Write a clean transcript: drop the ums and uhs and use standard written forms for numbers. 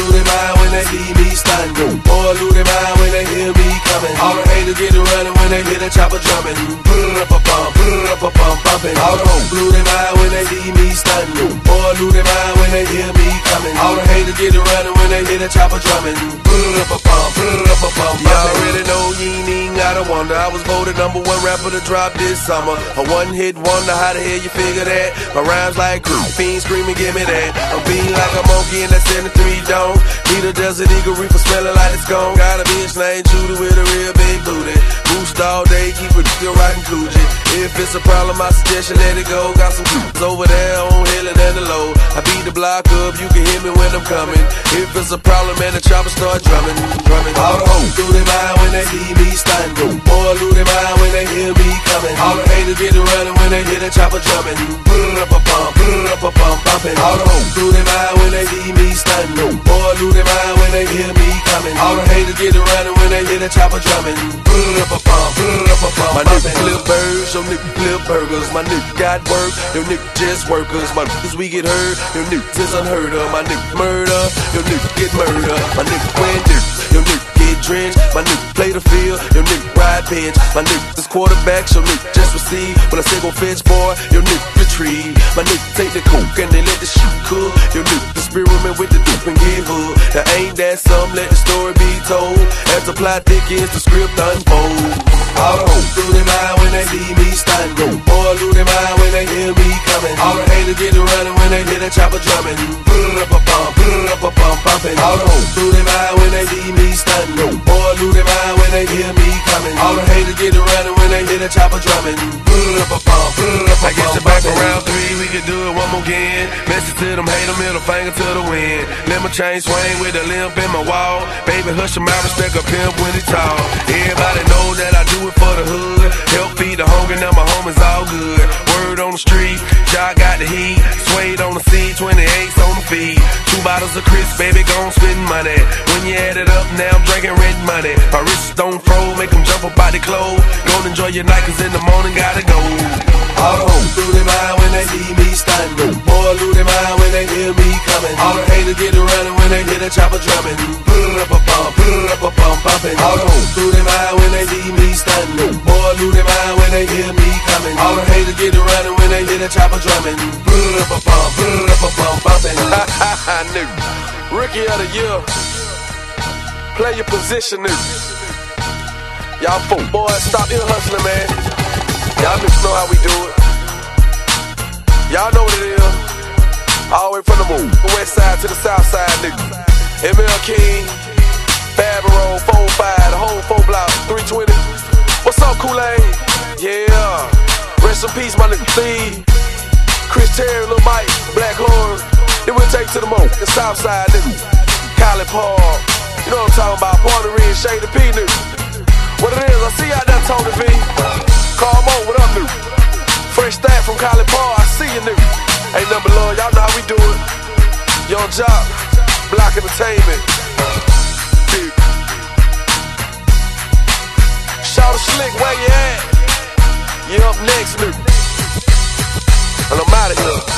lose their mind when they see me stunning. Boy, lose their mind when they hear me coming. All the haters get to running when they hear the chopper drumming. Bumping. All the hoes lose their mind when they see me stunning. Boy, lose their mind when they hear me coming. All the haters get to running when they hear the chopper drumming. Y'all already know you ain't even gotta wonder. I was voted #1 rapper to drop this summer. A one-hit wonder, how the hell you figure that? My rhymes like fiends screaming, give me that. I'm being like a monkey in that 73 dome. Need a desert eagle reefer smelling like it's gone. Got a bitch named Judy with a real big booty. Boost all day, keep it still rockin' Coogee. If it's a problem, I suggest you let it go. Got some over there on hill and the low. I beat the block up, you can hear me when I'm coming. If it's a problem, man, the chopper start drumming. All the hoes lose their mind when they see me stunning. Boy, lose their mind when they hear me coming. All the haters get to running when they hear the chopper drumming. Bumping. All the hoes lose their mind when they see me stunning. Boy, lose their mind when they hear me coming. All the haters get to running when they hear the chopper drumming. My nigga flip birds, your nigga flip burgers. My nigga got work, your nigga just workers. My niggas we get hurt, your niggas is unheard of. My nigga murder, your nigga get murder. My nigga win nigga, your nigga get drenched. My nigga play the field, your nigga ride bench. My nigga is quarterback, your nigga just receive. When I say go fetch, boy, your nigga retrieve. My nigga take the coke and they let the shit cook. Your nigga experiment with the dope and get hooked. Now ain't that some? Let the story be told. As the plot thickens, the script unfolds. All the hoes lose their mind when they see me stunning. Boy, lose their mind when they hear me coming. All the haters get to running when they hear the chopper drumming. Bumping. All the hoes lose their mind when they see me stunning. Boy, lose their mind when they hear me coming. All the haters get to running when they hear the chopper drumming. I guess the back around 3, we can do it one more again. Message to them, hate them, middle finger to the wind. Let my chain swing with a limp in my wall. Baby, hush your mouth, respect a pimp when he tall. Everybody know that I do it for the hood. Help feed the hunger, now my home is all good. Word on the street, Jock got the heat. Suede on the seat, 28s on the feet. 2 bottles of Chris, baby, gon' spend money. When you add it up, now I'm drinking red money. My wrists don't froze, make them jump up by the clothes. Gon' enjoy your night, cause in the morning gotta go. All the hoes lose their mind when they see me stunning. Boy, lose their mind when they hear me coming. All the haters get to running when they hear the chopper drumming. Bumping. All the hoes lose their mind when they see me stunning. Boy, lose their mind when they hear me coming. All the haters get to running when they hear the chopper drumming. Bumping. Nigga, Rookie of the year. Play your position, nigga. Y'all folk boys, stop your hustling, man. Y'all niggas know how we do it. Y'all know what it is. All the way from the west side to the south side, nigga. ML King, Fabro, 4-5, the whole 4 block, 320. What's up, Kool-Aid? Yeah. Rest in peace, my nigga Steve. Chris Terry, Lil Mike, Black Horn. Then we'll take to the the south side, nigga. College Park. You know what I'm talking about? Puerto Rico, Shady P, nigga. What it is, I see you out there, Tony V. Call Mo, what up, nigga? Fresh stat from College Park, I see you, nigga. Ain't nothing but love, y'all know how we do it. Young Jock, Block Entertainment. Shout out Slick, where you at? You up next, nigga. And I'm out of here.